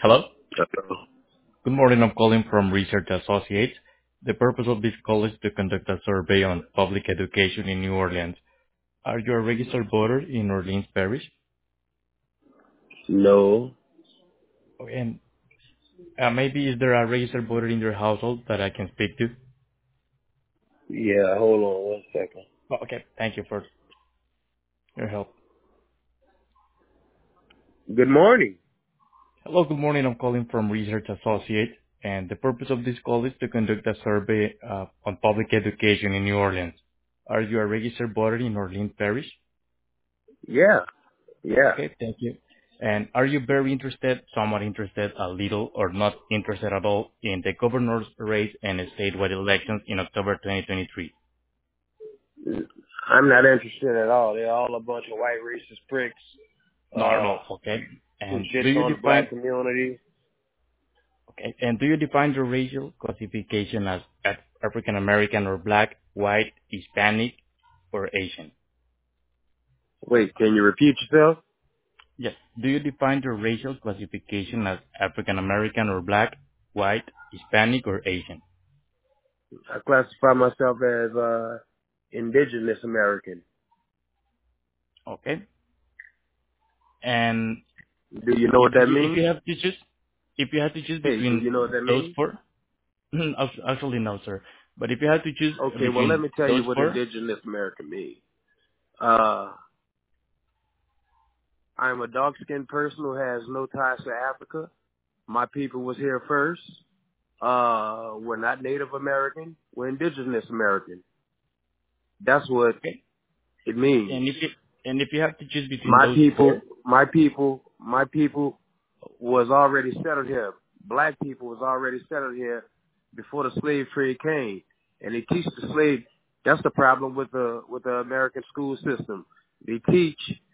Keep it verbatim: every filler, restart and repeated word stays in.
Hello. Uh, Good morning. I'm calling from Research Associates. The purpose of this call is to conduct a survey on public education in New Orleans. Are you a registered voter in Orleans Parish? no. Oh, And uh, maybe is there a registered voter in your household that I can speak to? Yeah, hold on one second. Oh, okay. Thank you for your help. Good morning. Hello. Good morning. I'm calling from Research Associates, and the purpose of this call is to conduct a survey uh, on public education in New Orleans. Are you a registered voter in Orleans Parish? Yeah, yeah. Okay, thank you. And are you very interested, somewhat interested, a little, or not interested at all in the governor's race and statewide elections in October twenty twenty-three? I'm not interested at all. They're all a bunch of white racist pricks, Not at uh, all. Okay. who And do shits you on the define black community. okay? And do you define your racial classification as as African American or Black, White, Hispanic, or Asian? Wait, can you repeat yourself? Yes. Do you define your racial classification as African American or Black, White, Hispanic, or Asian? I classify myself as, uh, indigenous American. Okay. And Do you know If what that you if means? you have to choose if you have to choose Hey, do between you know what that those means? four, act- actually no, sir. But if you have to choose Okay, well let between me tell those you what four, indigenous American means. Uh, I'm a dark-skinned person who has no ties to Africa. My people was here first. Uh, we're not Native American. We're Indigenous American. That's what okay. it means. And if you and if you have to choose between My those people, four, my people, my people was already settled here. Black people was already settled here before the slave trade came. And they teach the slave, that's the problem with the, with the American school system. They teach